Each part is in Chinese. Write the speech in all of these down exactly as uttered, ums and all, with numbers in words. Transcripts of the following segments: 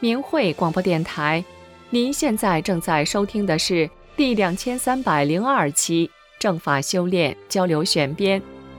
明慧广播电台，您现在正在收听的是第两千三百零二期正法修炼交流选编。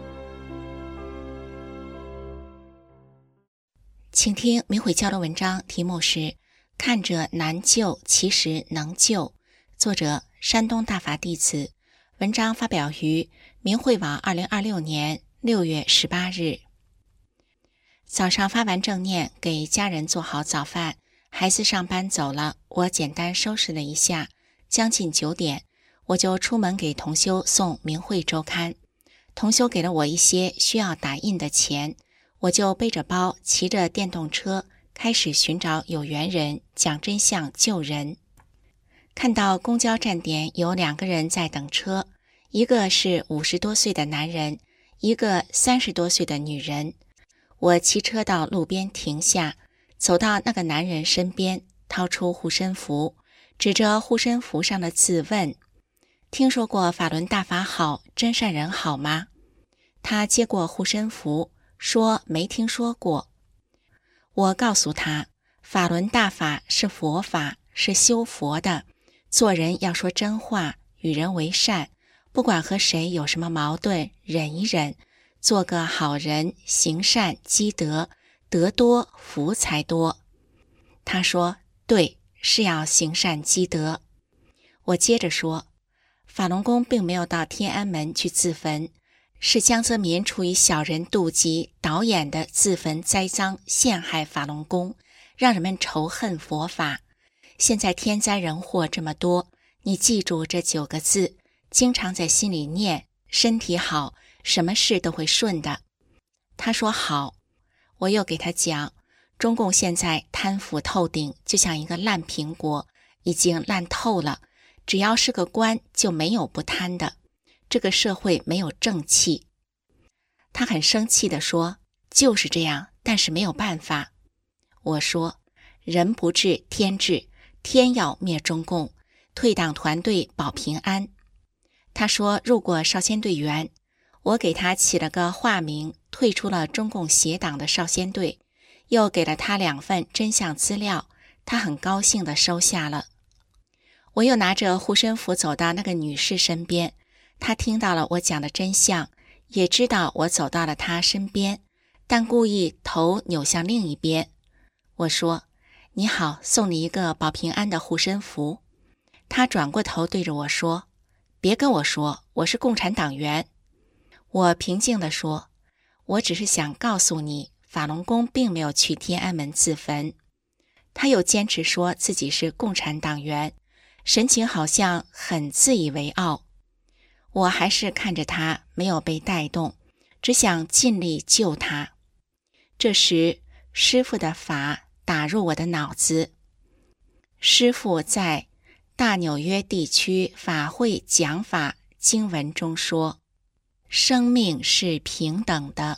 请听明慧交流文章，题目是看着难救其实能救，作者山东大法弟子，文章发表于明慧网二零二六年六月十八日。早上发完正念，给家人做好早饭，孩子上班走了，我简单收拾了一下，将近九点，我就出门给同修送明慧周刊。同修给了我一些需要打印的钱，我就背着包，骑着电动车，开始寻找有缘人，讲真相救人。看到公交站点有两个人在等车，一个是五十多岁的男人，一个三十多岁的女人。我骑车到路边停下，走到那个男人身边，掏出护身符，指着护身符上的字问：听说过法轮大法好，真善人好吗？他接过护身符，说没听说过。我告诉他，法轮大法是佛法，是修佛的，做人要说真话，与人为善，不管和谁有什么矛盾，忍一忍，做个好人，行善积德，德多福才多。他说对，是要行善积德。我接着说，法轮功并没有到天安门去自焚，是江泽民出于小人妒忌导演的自焚栽赃陷害法轮功，让人们仇恨佛法。现在天灾人祸这么多，你记住这九个字，经常在心里念，身体好，什么事都会顺的。他说好。我又给他讲，中共现在贪腐透顶，就像一个烂苹果，已经烂透了，只要是个官就没有不贪的，这个社会没有正气。他很生气地说，就是这样，但是没有办法。我说，人不治天治，天要灭中共，退党团队保平安。他说入过少先队员，我给他起了个化名，退出了中共邪党的少先队，又给了他两份真相资料，他很高兴地收下了。我又拿着护身符走到那个女士身边，她听到了我讲的真相，也知道我走到了她身边，但故意头扭向另一边。我说，你好，送你一个保平安的护身符。她转过头对着我说，别跟我说，我是共产党员。我平静地说，我只是想告诉你，法轮功并没有去天安门自焚。他又坚持说自己是共产党员，神情好像很自以为傲。我还是看着他，没有被带动，只想尽力救他。这时师父的法打入我的脑子。师父在大纽约地区法会讲法经文中说，生命是平等的。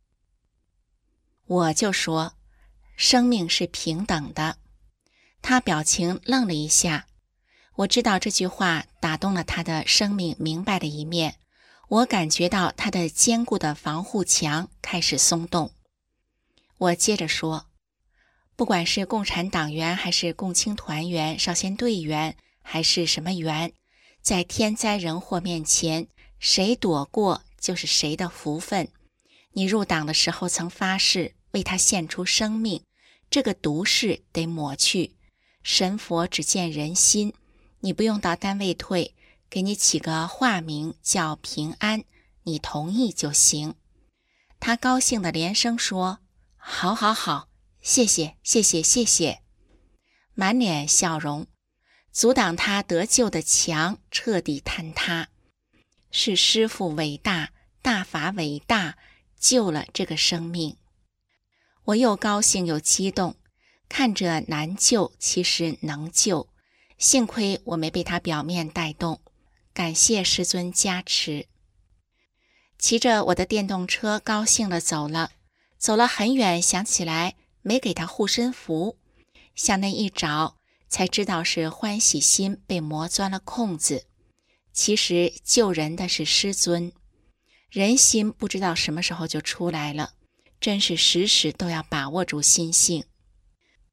我就说，生命是平等的。他表情愣了一下，我知道这句话打动了他的生命明白的一面，我感觉到他的坚固的防护墙开始松动。我接着说，不管是共产党员还是共青团员、少先队员还是什么员，在天灾人祸面前，谁躲过就是谁的福分。你入党的时候曾发誓为他献出生命，这个毒誓得抹去。神佛只见人心，你不用到单位退，给你起个化名叫平安，你同意就行。他高兴地连声说，好好好，谢谢谢谢谢谢，满脸笑容。阻挡他得救的墙彻底坍塌，是师父伟大，大法伟大，救了这个生命。我又高兴又激动，看着难救其实能救，幸亏我没被他表面带动，感谢师尊加持。骑着我的电动车高兴地走了，走了很远，想起来没给他护身符，向内一找，才知道是欢喜心被魔钻了空子。其实救人的是师尊，人心不知道什么时候就出来了，真是时时都要把握住心性。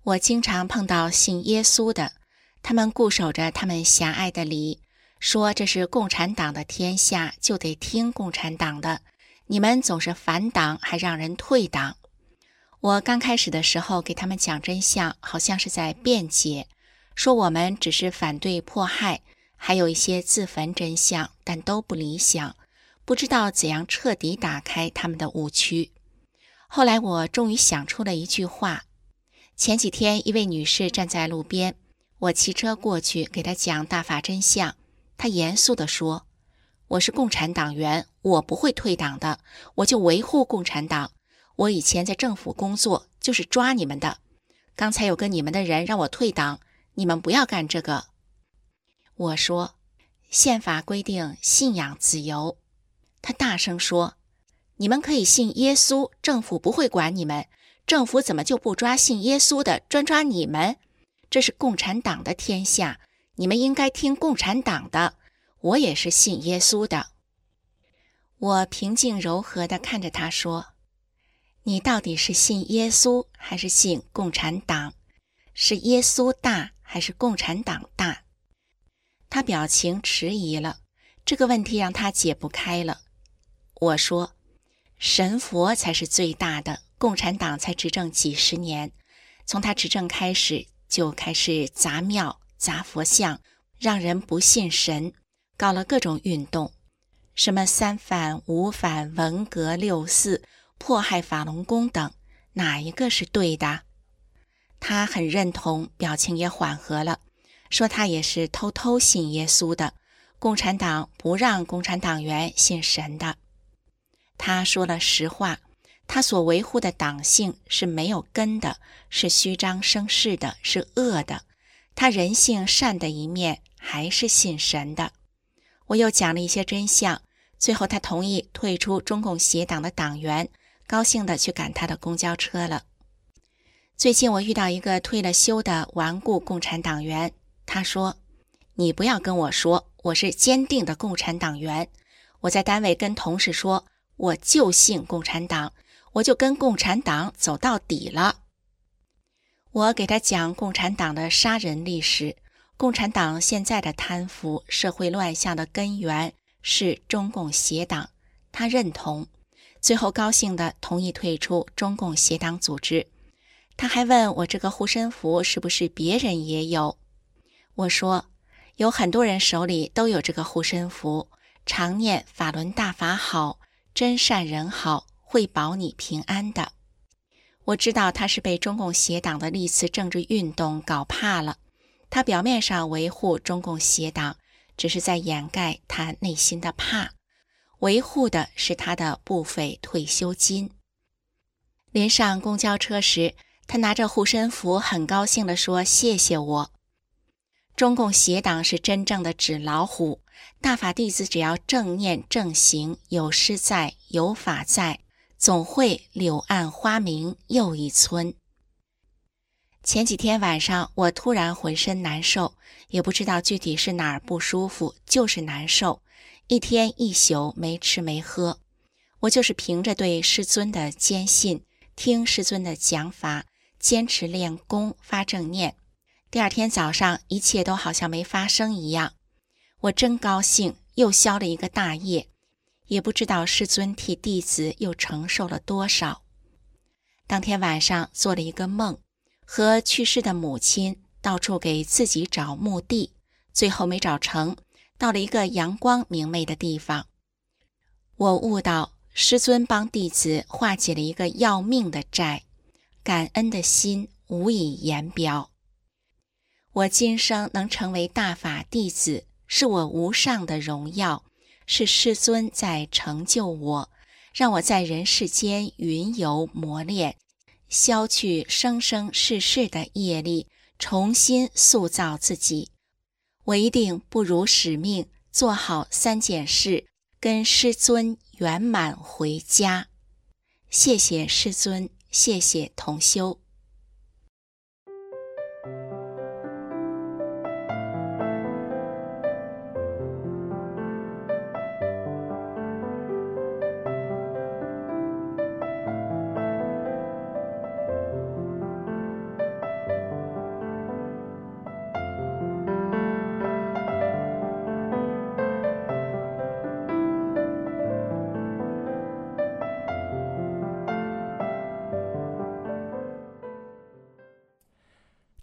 我经常碰到信耶稣的，他们固守着他们狭隘的理，说这是共产党的天下，就得听共产党的，你们总是反党，还让人退党。我刚开始的时候给他们讲真相，好像是在辩解，说我们只是反对迫害，还有一些自焚真相，但都不理想，不知道怎样彻底打开他们的误区。后来我终于想出了一句话。前几天一位女士站在路边，我骑车过去给她讲大法真相，她严肃地说，我是共产党员，我不会退党的，我就维护共产党，我以前在政府工作就是抓你们的，刚才有个你们的人让我退党，你们不要干这个。我说，宪法规定信仰自由。她大声说，你们可以信耶稣，政府不会管你们，政府怎么就不抓信耶稣的，专抓你们？这是共产党的天下，你们应该听共产党的，我也是信耶稣的。我平静柔和地看着他说，你到底是信耶稣还是信共产党？是耶稣大还是共产党大？他表情迟疑了，这个问题让他解不开了。我说，神佛才是最大的，共产党才执政几十年，从他执政开始就开始砸庙、砸佛像，让人不信神，搞了各种运动，什么三反、五反、文革、六四、迫害法轮功等，哪一个是对的？他很认同，表情也缓和了，说他也是偷偷信耶稣的，共产党不让共产党员信神的。他说了实话，他所维护的党性是没有根的，是虚张声势的，是恶的，他人性善的一面还是信神的。我又讲了一些真相，最后他同意退出中共协党的党员，高兴地去赶他的公交车了。最近我遇到一个退了休的顽固共产党员，他说，你不要跟我说我是坚定的共产党员，我在单位跟同事说，我就信共产党，我就跟共产党走到底了。我给他讲共产党的杀人历史，共产党现在的贪腐、社会乱象的根源是中共协党，他认同，最后高兴地同意退出中共协党组织。他还问我这个护身符是不是别人也有，我说，有很多人手里都有这个护身符，常念法轮大法好，真善人好，会保你平安的。我知道他是被中共协党的历次政治运动搞怕了，他表面上维护中共协党，只是在掩盖他内心的怕，维护的是他的部费退休金。临上公交车时，他拿着护身符很高兴地说，谢谢我。中共协党是真正的纸老虎，大法弟子只要正念正行，有师在，有法在，总会柳暗花明又一村。前几天晚上我突然浑身难受，也不知道具体是哪儿不舒服，就是难受，一天一宿没吃没喝。我就是凭着对师尊的坚信，听师尊的讲法，坚持练功发正念，第二天早上一切都好像没发生一样。我真高兴，又消了一个大业，也不知道师尊替弟子又承受了多少。当天晚上做了一个梦，和去世的母亲到处给自己找墓地，最后没找成，到了一个阳光明媚的地方。我悟到师尊帮弟子化解了一个要命的债，感恩的心无以言表。我今生能成为大法弟子，是我无上的荣耀，是师尊在成就我，让我在人世间云游磨练，消去生生世世的业力，重新塑造自己。我一定不辱使命，做好三件事，跟师尊圆满回家。谢谢师尊，谢谢同修。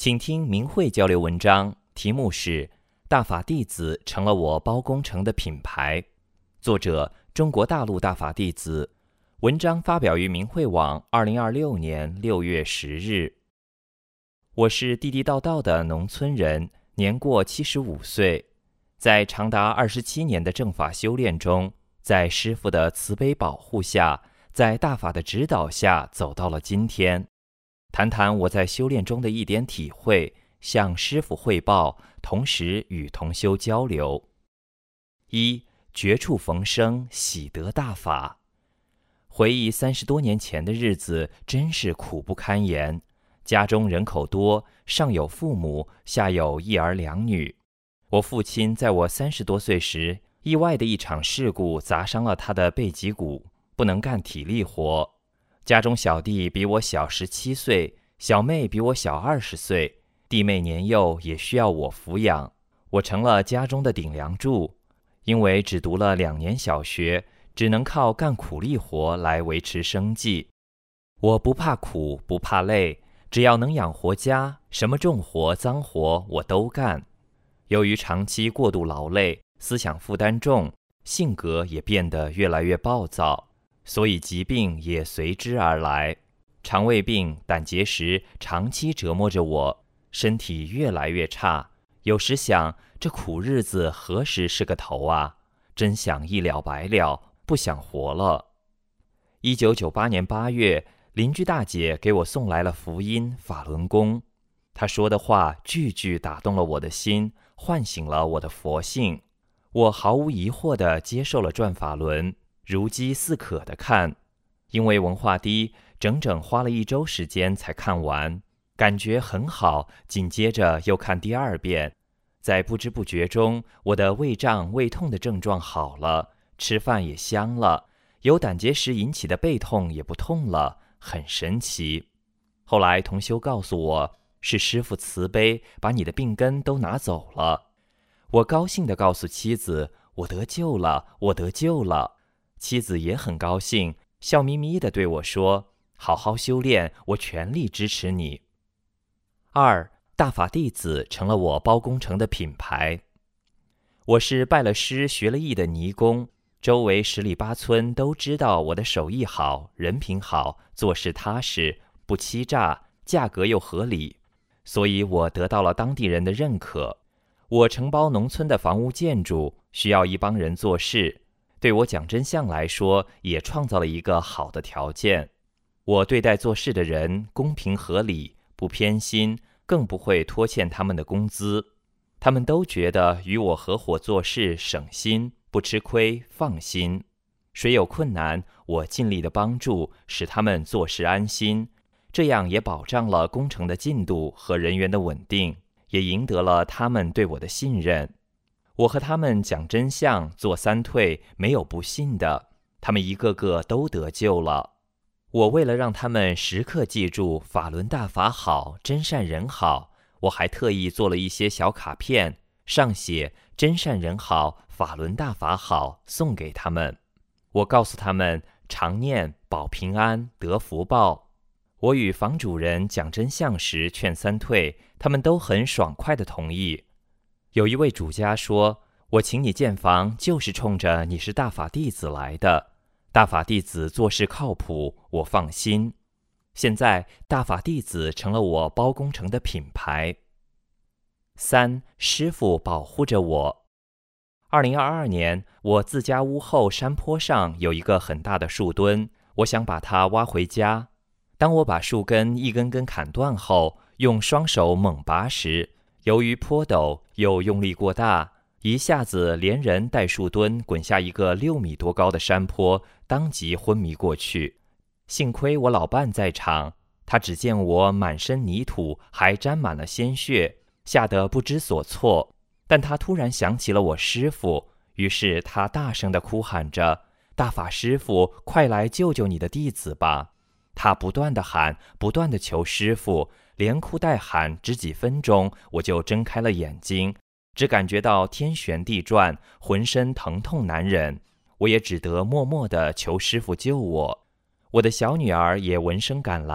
请听明慧交流文章，题目是《大法弟子成了我包工程的品牌》，作者中国大陆大法弟子，文章发表于明慧网二零二六年六月十日。我是地地道道的农村人，年过七十五岁，在长达二十七年的正法修炼中，在师父的慈悲保护下，在大法的指导下走到了今天。谈谈我在修炼中的一点体会，向师父汇报，同时与同修交流。一、绝处逢生，喜得大法。回忆三十多年前的日子，真是苦不堪言。家中人口多，上有父母，下有一儿两女。我父亲在我三十多岁时，意外的一场事故砸伤了他的背脊骨，不能干体力活。家中小弟比我小十七岁，小妹比我小二十岁，弟妹年幼也需要我抚养，我成了家中的顶梁柱。因为只读了两年小学，只能靠干苦力活来维持生计。我不怕苦，不怕累，只要能养活家，什么重活脏活我都干。由于长期过度劳累，思想负担重，性格也变得越来越暴躁，所以疾病也随之而来。肠胃病、胆结石长期折磨着我，身体越来越差。有时想，这苦日子何时是个头啊？真想一了百了，不想活了。一九九八年八月，邻居大姐给我送来了福音法轮功，她说的话句句打动了我的心，唤醒了我的佛性。我毫无疑惑地接受了转法轮，如饥似渴地看。因为文化低，整整花了一周时间才看完，感觉很好，紧接着又看第二遍。在不知不觉中，我的胃胀胃痛的症状好了，吃饭也香了，由胆结石引起的背痛也不痛了，很神奇。后来同修告诉我，是师父慈悲，把你的病根都拿走了。我高兴地告诉妻子，我得救了，我得救了。妻子也很高兴，笑眯眯地对我说，好好修炼，我全力支持你。二、大法弟子成了我包工程的品牌。我是拜了师学了艺的尼工，周围十里八村都知道我的手艺好，人品好，做事踏实，不欺诈，价格又合理，所以我得到了当地人的认可。我承包农村的房屋建筑，需要一帮人做事，对我讲真相来说，也创造了一个好的条件。我对待做事的人公平合理，不偏心，更不会拖欠他们的工资。他们都觉得与我合伙做事省心，不吃亏，放心。谁有困难，我尽力的帮助，使他们做事安心。这样也保障了工程的进度和人员的稳定，也赢得了他们对我的信任。我和他们讲真相，做三退，没有不信的，他们一个个都得救了。我为了让他们时刻记住法轮大法好，真善人好，我还特意做了一些小卡片，上写真善人好，法轮大法好，送给他们。我告诉他们，常念保平安，得福报。我与房主人讲真相时劝三退，他们都很爽快地同意。有一位主家说，我请你建房就是冲着你是大法弟子来的，大法弟子做事靠谱，我放心。现在大法弟子成了我包工程的品牌。三、师父保护着我。二零二二年，我自家屋后山坡上有一个很大的树墩，我想把它挖回家。当我把树根一根根砍断后，用双手猛拔时，由于坡陡又用力过大，一下子连人带树墩滚下一个六米多高的山坡，当即昏迷过去。幸亏我老伴在场，他只见我满身泥土，还沾满了鲜血，吓得不知所措。但他突然想起了我师父，于是他大声地哭喊着，大法师父，快来救救你的弟子吧。他不断地喊，不断地求师父，连哭带喊，只几分钟，我就睁开了眼睛，只感觉到天旋地转，浑身疼痛难忍。我也只得默默地求师父救我。我的小女儿也闻声赶来，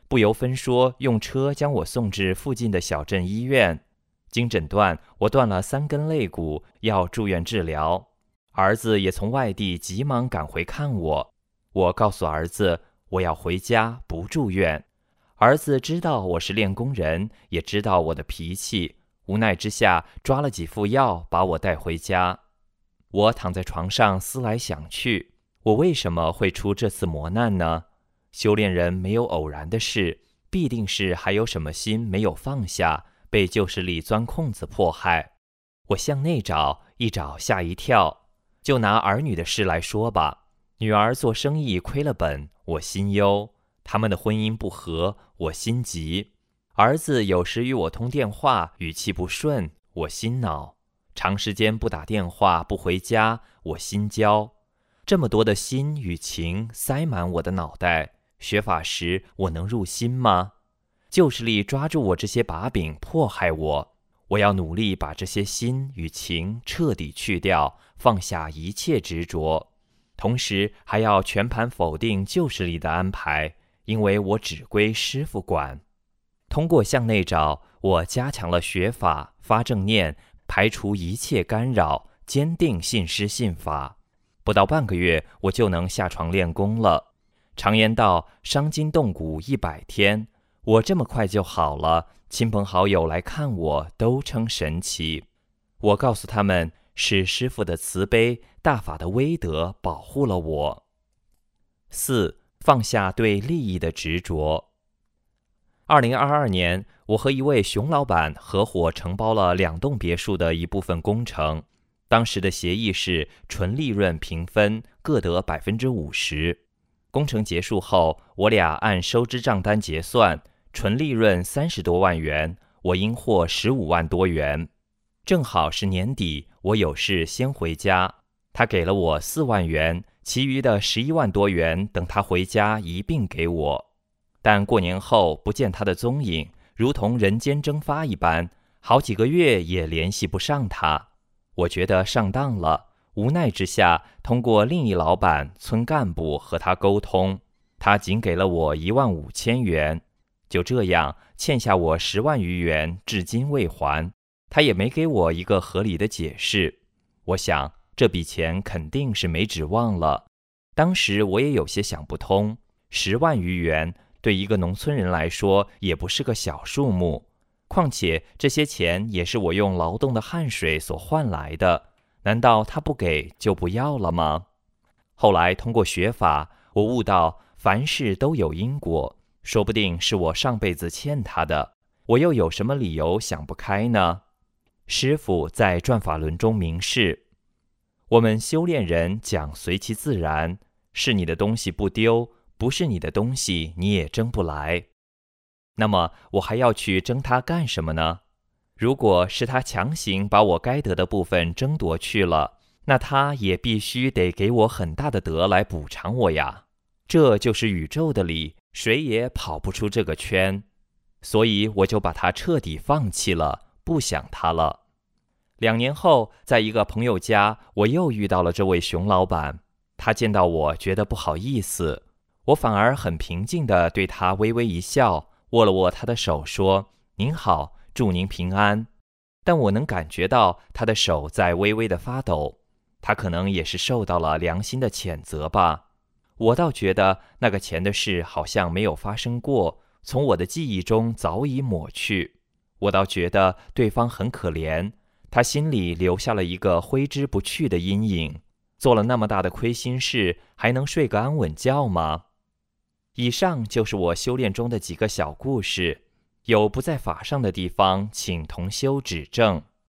不由分说用车将我送至附近的小镇医院。经诊断，我断了三根肋骨，要住院治疗。儿子也从外地急忙赶回看我。我告诉儿子，我要回家，不住院。儿子知道我是练功人，也知道我的脾气，无奈之下抓了几副药把我带回家。我躺在床上思来想去，我为什么会出这次磨难呢？修炼人没有偶然的事，必定是还有什么心没有放下，被旧势力钻空子迫害。我向内找，一找吓一跳。就拿儿女的事来说吧，女儿做生意亏了本，我心忧；他们的婚姻不和，我心急；儿子有时与我通电话，语气不顺，我心恼；长时间不打电话不回家，我心焦。这么多的心与情塞满我的脑袋，学法时我能入心吗？旧势力抓住我这些把柄迫害我，我要努力把这些心与情彻底去掉，放下一切执着，同时还要全盘否定旧势力的安排，因为我只归师父管。通过向内找，我加强了学法，发正念，排除一切干扰，坚定信师信法。不到半个月，我就能下床练功了。常言道，伤筋动骨一百天，我这么快就好了，亲朋好友来看我都称神奇。我告诉他们，是师父的慈悲，大法的威德保护了我。四、放下对利益的执着。二零二二年，我和一位熊老板合伙承包了两栋别墅的一部分工程。当时的协议是纯利润平分，各得百分之五十。工程结束后，我俩按收支账单结算，纯利润三十多万元，我应获十五万多元。正好是年底，我有事先回家，他给了我四万元，其余的十一万多元等他回家一并给我。但过年后不见他的踪影，如同人间蒸发一般，好几个月也联系不上他。我觉得上当了，无奈之下，通过另一老板村干部和他沟通，他仅给了我一万五千元，就这样欠下我十万余元，至今未还。他也没给我一个合理的解释。我想这笔钱肯定是没指望了。当时我也有些想不通，十万余元对一个农村人来说也不是个小数目，况且这些钱也是我用劳动的汗水所换来的，难道他不给就不要了吗？后来通过学法，我悟到凡事都有因果，说不定是我上辈子欠他的，我又有什么理由想不开呢？师父在转法轮中明示，我们修炼人讲随其自然，是你的东西不丢，不是你的东西你也争不来。那么我还要去争它干什么呢？如果是他强行把我该得的部分争夺去了，那他也必须得给我很大的德来补偿我呀。这就是宇宙的理，谁也跑不出这个圈。所以我就把它彻底放弃了，不想他了。两年后，在一个朋友家，我又遇到了这位熊老板。他见到我觉得不好意思，我反而很平静地对他微微一笑，握了握他的手说：“您好，祝您平安。”但我能感觉到他的手在微微的发抖，他可能也是受到了良心的谴责吧。我倒觉得那个钱的事好像没有发生过，从我的记忆中早已抹去。我倒觉得对方很可怜，他心里留下了一个挥之不去的阴影。做了那么大的亏心事，还能睡个安稳觉吗？以上就是我修炼中的几个小故事，有不在法上的地方，请同修指正。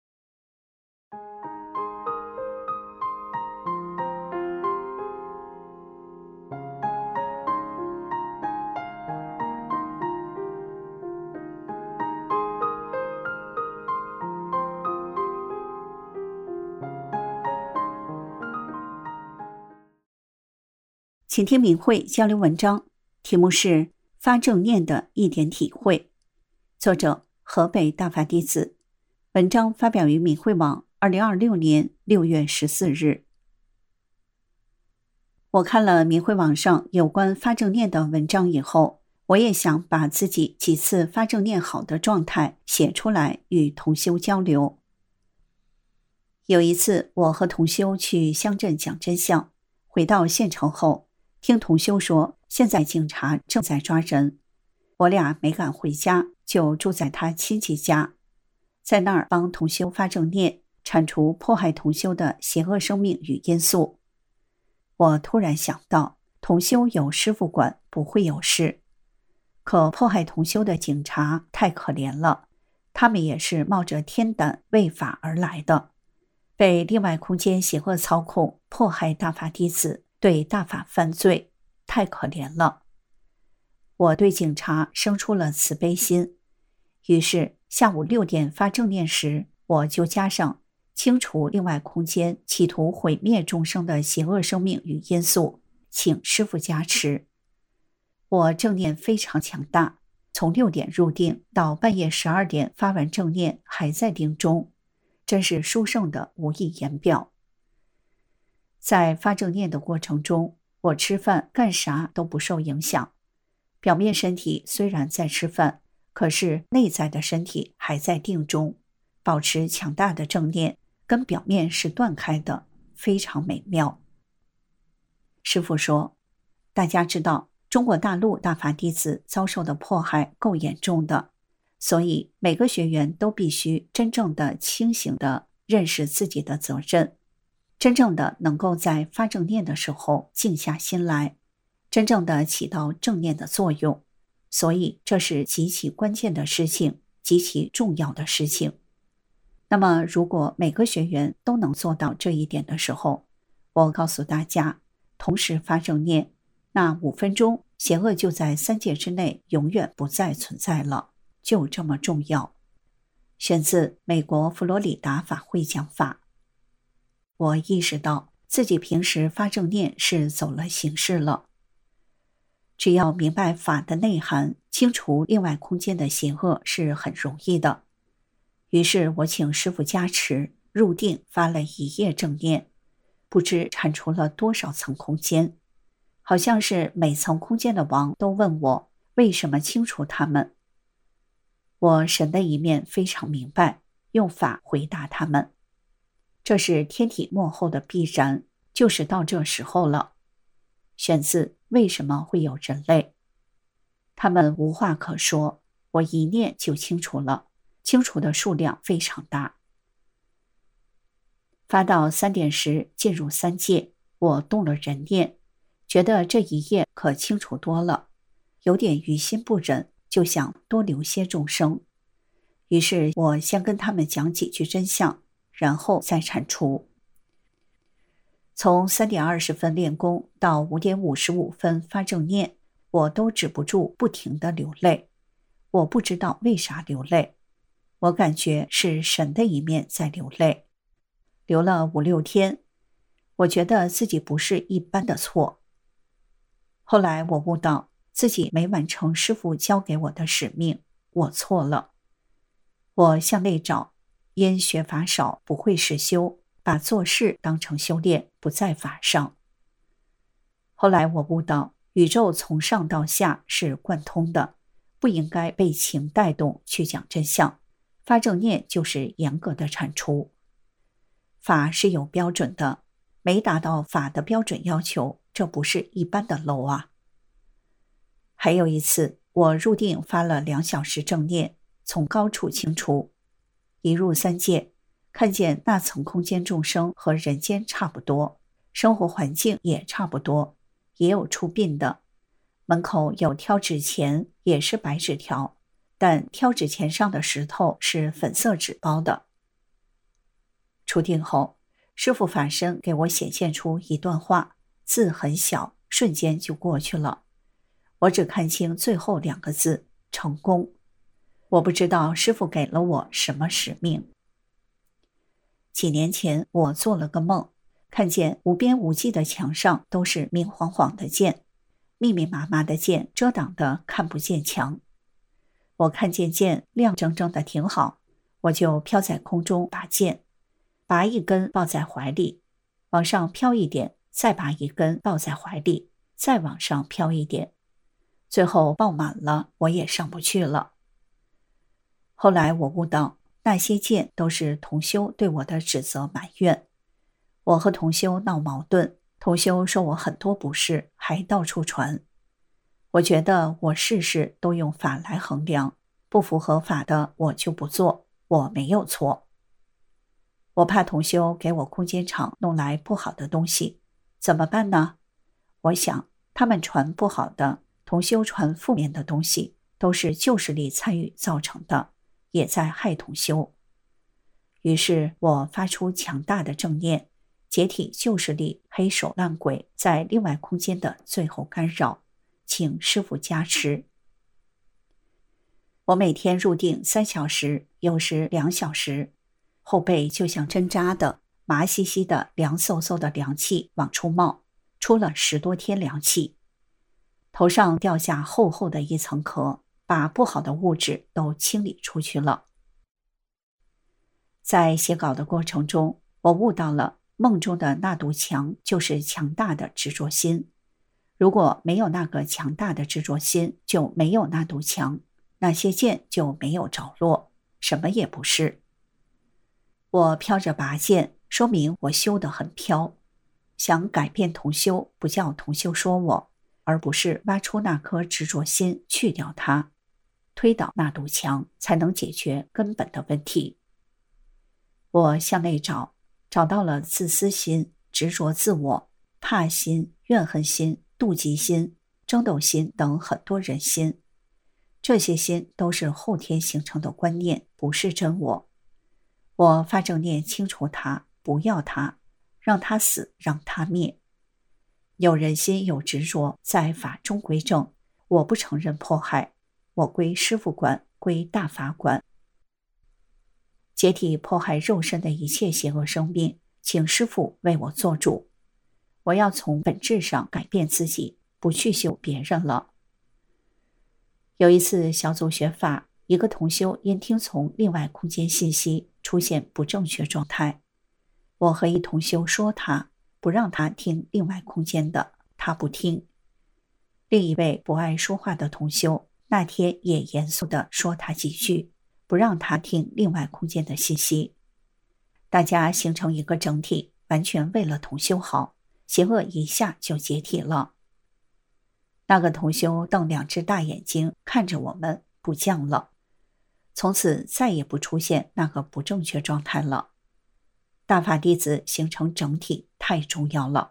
请听明慧交流文章，题目是《发正念的一点体会》，作者河北大法弟子。文章发表于明慧网二零二六年六月十四日。我看了明慧网上有关发正念的文章以后， 我也想把自己几次发正念好的状态写出来与同修交流。有一次，我和同修去乡镇讲真相，回到县城后，听同修说现在警察正在抓人，我俩没敢回家，就住在他亲戚家，在那儿帮同修发正念，铲除迫害同修的邪恶生命与因素。我突然想到，同修有师父管，不会有事。可迫害同修的警察太可怜了，他们也是冒着天胆为法而来的，被另外空间邪恶操控，迫害大法弟子，对大法犯罪，太可怜了。我对警察生出了慈悲心，于是下午六点发正念时，我就加上清除另外空间企图毁灭众生的邪恶生命与因素，请师父加持。我正念非常强大，从六点入定到半夜十二点发完正念还在定中，真是殊胜的无以言表。在发正念的过程中，我吃饭干啥都不受影响，表面身体虽然在吃饭，可是内在的身体还在定中，保持强大的正念，跟表面是断开的，非常美妙。师父说，大家知道中国大陆大法弟子遭受的迫害够严重的，所以每个学员都必须真正的清醒地认识自己的责任，真正的能够在发正念的时候静下心来，真正的起到正念的作用。所以这是极其关键的事情，极其重要的事情。那么如果每个学员都能做到这一点的时候，我告诉大家，同时发正念，那五分钟邪恶就在三界之内永远不再存在了，就这么重要。选自美国佛罗里达法会讲法。我意识到自己平时发正念是走了形式了。只要明白法的内涵，清除另外空间的邪恶是很容易的。于是我请师父加持，入定发了一夜正念，不知铲除了多少层空间，好像是每层空间的王都问我为什么清除他们。我神的一面非常明白，用法回答他们。这是天体末后的必然，就是到这时候了。选自为什么会有人类？他们无话可说，我一念就清除了，清除的数量非常大。发到三点时进入三界，我动了人念，觉得这一夜可清楚多了，有点于心不忍，就想多留些众生。于是我先跟他们讲几句真相，然后再铲除。从三点二十分练功到五点五十五分发正念，我都止不住不停地流泪。我不知道为啥流泪，我感觉是神的一面在流泪。流了五六天，我觉得自己不是一般的错。后来我悟到自己没完成师父交给我的使命，我错了。我向内找，因学法少，不会实修，把做事当成修炼，不在法上。后来我悟到，宇宙从上到下是贯通的，不应该被情带动去讲真相。发正念就是严格的铲除。法是有标准的，没达到法的标准要求，这不是一般的 low 啊。还有一次，我入定发了两小时正念，从高处清除。一入三界，看见那层空间众生和人间差不多，生活环境也差不多，也有出殡的。门口有挑纸钱，也是白纸条，但挑纸钱上的石头是粉色纸包的。出定后，师父法身给我显现出一段话，字很小，瞬间就过去了。我只看清最后两个字，成功。我不知道师父给了我什么使命。几年前我做了个梦，看见无边无际的墙上都是明晃晃的剑，密密麻麻的剑遮挡的看不见墙。我看见剑亮铮铮的挺好，我就飘在空中拔剑，拔一根抱在怀里，往上飘一点，再拔一根抱在怀里，再往上飘一点。 最后爆满了，我也上不去了。后来我悟到，那些剑都是同修对我的指责埋怨。我和同修闹矛盾，同修说我很多不是，还到处传。我觉得我事事都用法来衡量，不符合法的我就不做，我没有错。我怕同修给我空间场弄来不好的东西，怎么办呢？我想他们传不好的，同修传负面的东西，都是旧势力参与造成的，也在害同修。于是我发出强大的正念，解体旧势力黑手烂鬼在另外空间的最后干扰，请师父加持。我每天入定三小时，有时两小时，后背就像针扎的，麻兮兮的，凉飕飕的凉气往出冒，出了十多天凉气。头上掉下厚厚的一层壳，把不好的物质都清理出去了。在写稿的过程中，我悟到了梦中的那堵墙就是强大的执着心。如果没有那个强大的执着心，就没有那堵墙，那些剑就没有着落，什么也不是。我飘着拔剑，说明我修得很飘。想改变同修，不叫同修说我，而不是挖出那颗执着心，去掉它，推倒那堵墙，才能解决根本的问题。我向内找，找到了自私心、执着自我、怕心、怨恨心、妒忌心、争斗心等很多人心。这些心都是后天形成的观念，不是真我。我发正念清除它，不要它，让它死，让它灭。有人心有执着，在法中归正，我不承认迫害，我归师父管，归大法管。解体迫害肉身的一切邪恶生命，请师父为我做主。我要从本质上改变自己，不去修别人了。有一次小组学法，一个同修因听从另外空间信息出现不正确状态，我和一同修说他，不让他听另外空间的，他不听。另一位不爱说话的同修那天也严肃地说他几句，不让他听另外空间的信息。大家形成一个整体，完全为了同修好，邪恶一下就解体了。那个同修瞪两只大眼睛看着我们，不降了。从此再也不出现那个不正确状态了。大法弟子形成整体太重要了。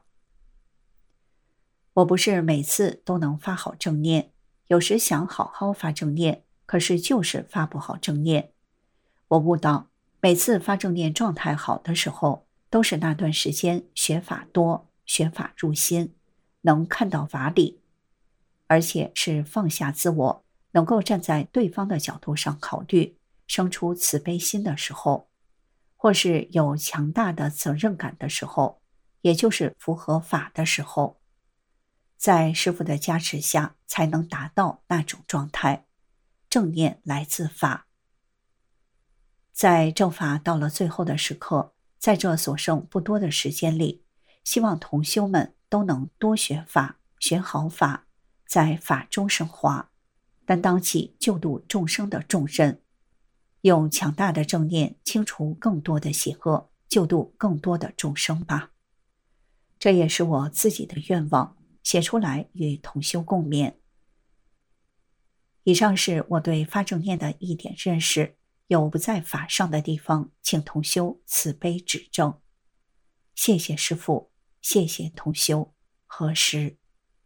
我不是每次都能发好正念，有时想好好发正念，可是就是发不好正念。我悟到，每次发正念状态好的时候，都是那段时间学法多，学法入心，能看到法理，而且是放下自我，能够站在对方的角度上考虑，生出慈悲心的时候，或是有强大的责任感的时候，也就是符合法的时候，在师父的加持下才能达到那种状态。正念来自法。在正法到了最后的时刻，在这所剩不多的时间里，希望同修们都能多学法，学好法，在法中升华，担当起救度众生的重任，用强大的正念清除更多的邪恶，救度更多的众生吧。这也是我自己的愿望，写出来与同修共勉。以上是我对发正念的一点认识，有不在法上的地方，请同修慈悲指正。谢谢师父，谢谢同修，何时。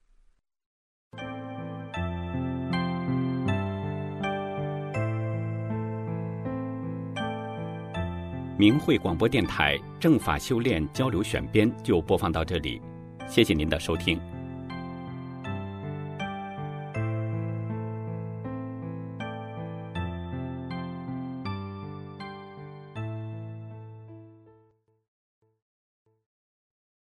明慧广播电台正法修炼交流选编就播放到这里，谢谢您的收听。